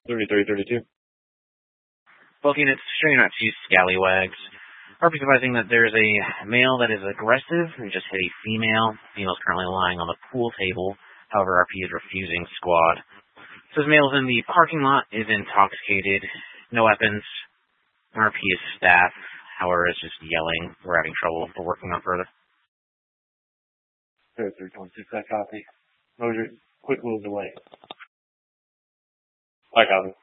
3332. Both units, show your not two scallywags. RP advising that there's a male that is aggressive who just hit a female. Female's currently lying on the pool table. However, RP is refusing squad. Says male's in the parking lot, is intoxicated, no weapons. RP is staff, however, is just yelling. We're having trouble. We're working on further. 326, I copy. Moser, quick moves away. I copy.